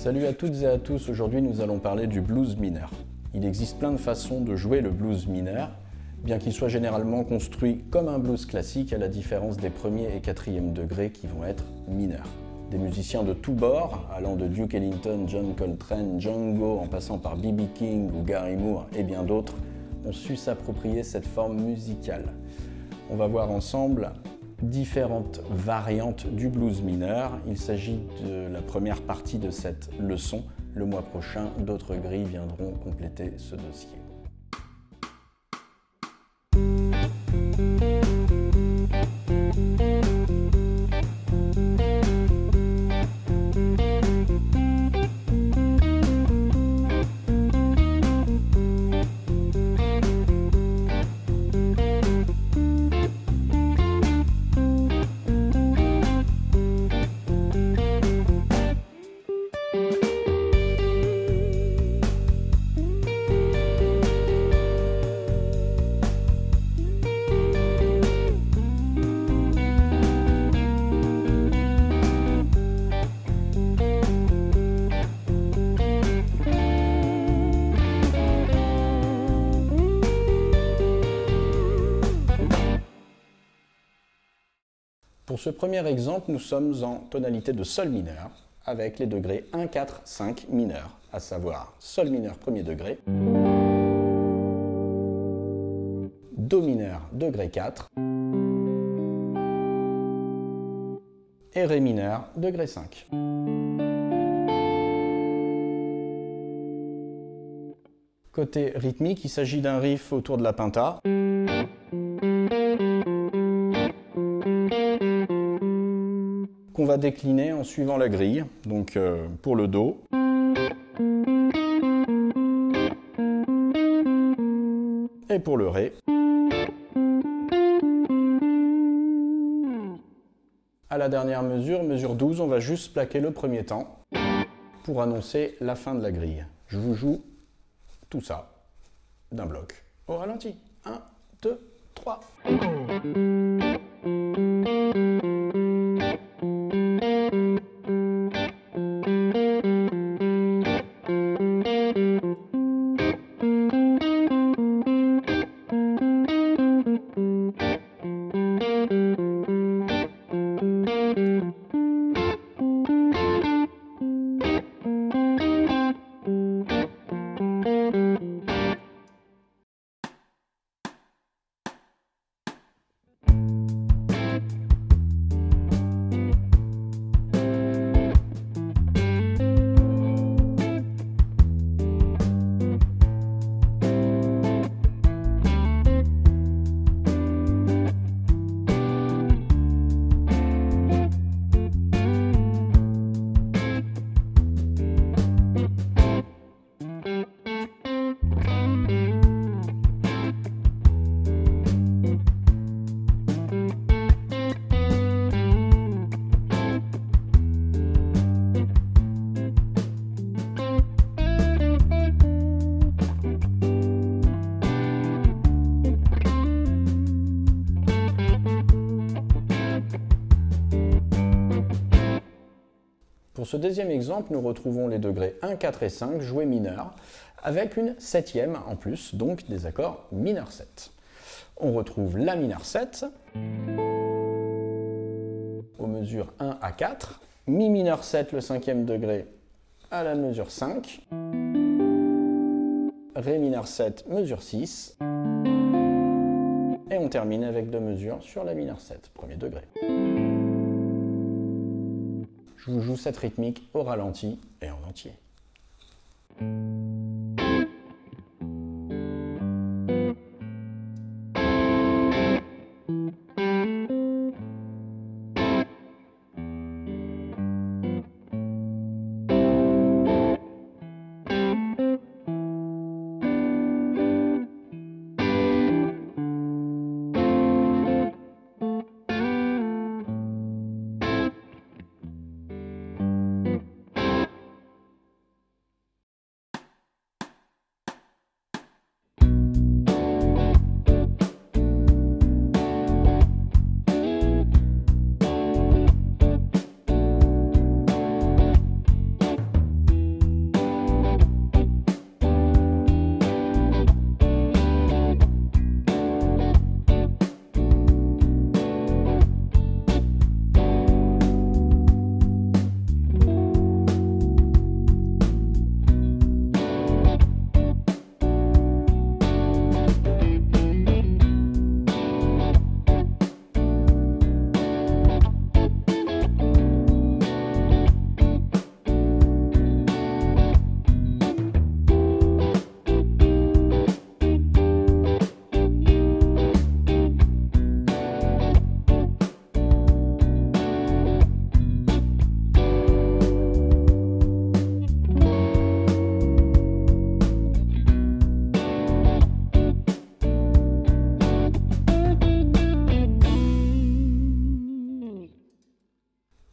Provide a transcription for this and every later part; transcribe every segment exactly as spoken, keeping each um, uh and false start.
Salut à toutes et à tous, aujourd'hui nous allons parler du blues mineur. Il existe plein de façons de jouer le blues mineur, bien qu'il soit généralement construit comme un blues classique à la différence des premiers et quatrièmes degrés qui vont être mineurs. Des musiciens de tous bords, allant de Duke Ellington, John Coltrane, Django, en passant par B B King ou Gary Moore et bien d'autres, ont su s'approprier cette forme musicale. On va voir ensemble différentes variantes du blues mineur. Il s'agit de la première partie de cette leçon. Le mois prochain, d'autres grilles viendront compléter ce dossier. Pour ce premier exemple, nous sommes en tonalité de sol mineur, avec les degrés un, quatre, cinq mineurs, à savoir sol mineur premier degré, do mineur degré quatre et ré mineur degré cinq. Côté rythmique, il s'agit d'un riff autour de la pinta, qu'on va décliner en suivant la grille, donc euh, pour le do. Et pour le ré. À la dernière mesure, mesure douze, on va juste plaquer le premier temps pour annoncer la fin de la grille. Je vous joue tout ça d'un bloc au ralenti. un, deux, trois. Pour ce deuxième exemple, nous retrouvons les degrés un, quatre et cinq joués mineurs, avec une septième en plus, donc des accords mineur sept. On retrouve la mineur sept, aux mesures un à quatre, mi mineur sept, le cinquième degré, à la mesure cinq, ré mineur sept, mesure six, et on termine avec deux mesures sur la mineur sept, premier degré. Je vous joue cette rythmique au ralenti et en entier.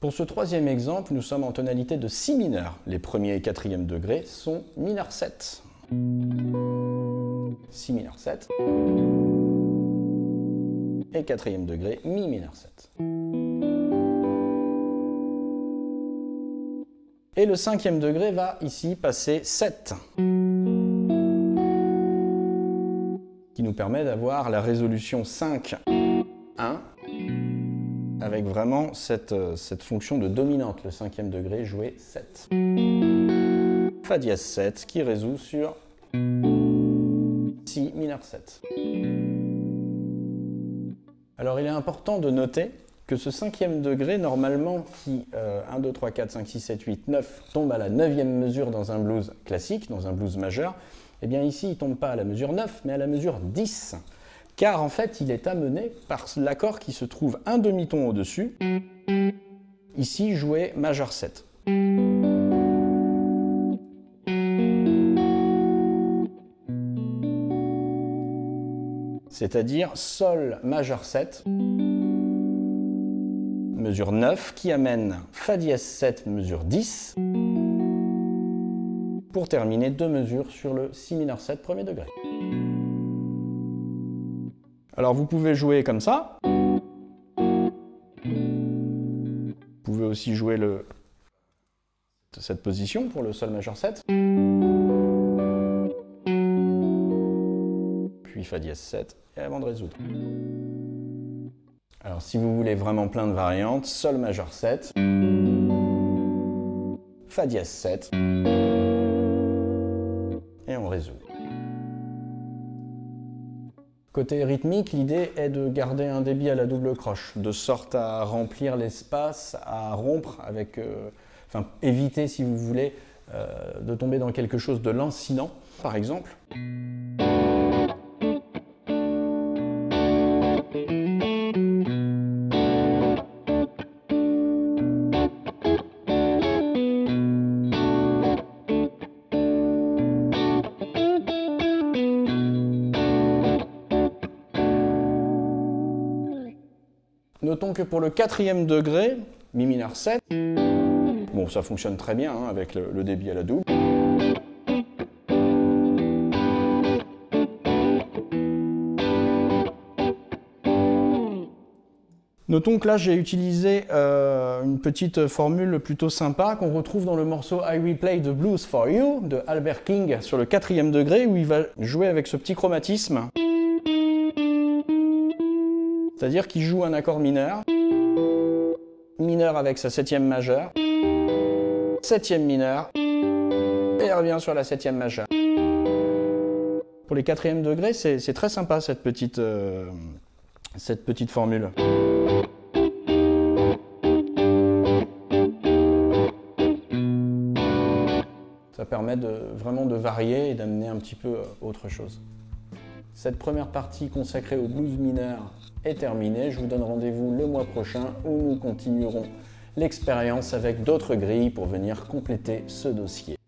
Pour ce troisième exemple, nous sommes en tonalité de si mineur. Les premiers et quatrièmes degrés sont mineur sept. Si mineur sept. Et quatrième degré, mi mineur sept. Et le cinquième degré va ici passer sept. Qui nous permet d'avoir la résolution cinq un avec vraiment cette, cette fonction de dominante, le cinquième degré joué sept. Fa dièse sept qui résout sur si mineur sept. Alors il est important de noter que ce cinquième degré, normalement, qui euh, un, deux, trois, quatre, cinq, six, sept, huit, neuf, tombe à la neuvième mesure dans un blues classique, dans un blues majeur, eh bien ici il ne tombe pas à la mesure neuf, mais à la mesure dix. Car en fait, il est amené par l'accord qui se trouve un demi-ton au-dessus, ici joué majeur sept. C'est-à-dire sol majeur sept, mesure neuf, qui amène Fa dièse sept, mesure dix, pour terminer deux mesures sur le si mineur sept, premier degré. Alors vous pouvez jouer comme ça. Vous pouvez aussi jouer le, cette position pour le sol majeur sept. Puis Fa dièse sept, et avant de résoudre. Alors si vous voulez vraiment plein de variantes, sol majeur sept, Fa dièse sept, et on résout. Côté rythmique, l'idée est de garder un débit à la double croche, de sorte à remplir l'espace, à rompre avec, euh, enfin éviter si vous voulez euh, de tomber dans quelque chose de lancinant, par exemple. Notons que pour le quatrième degré, mi mineur sept, bon ça fonctionne très bien hein, avec le, le débit à la double. Notons que là j'ai utilisé euh, une petite formule plutôt sympa qu'on retrouve dans le morceau I Will Play the Blues for You de Albert King sur le quatrième degré où il va jouer avec ce petit chromatisme. C'est-à-dire qu'il joue un accord mineur, mineur avec sa septième majeure, septième mineur, et il revient sur la septième majeure. Pour les quatrièmes degrés, c'est très sympa cette petite, euh, cette petite formule. Ça permet de, vraiment de varier et d'amener un petit peu autre chose. Cette première partie consacrée au blues mineur est terminée. Je vous donne rendez-vous le mois prochain où nous continuerons l'expérience avec d'autres grilles pour venir compléter ce dossier.